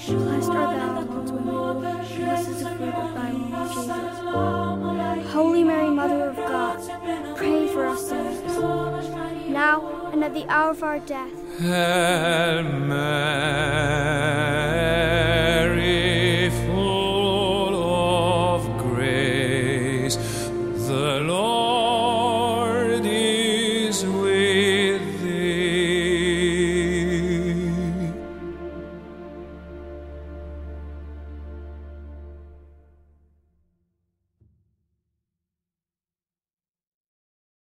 Blessed art thou amongst women, and blessed is the fruit of thy womb, Jesus. Holy Mary, Mother of God, pray for us sinners, now and at the hour of our death. Amen.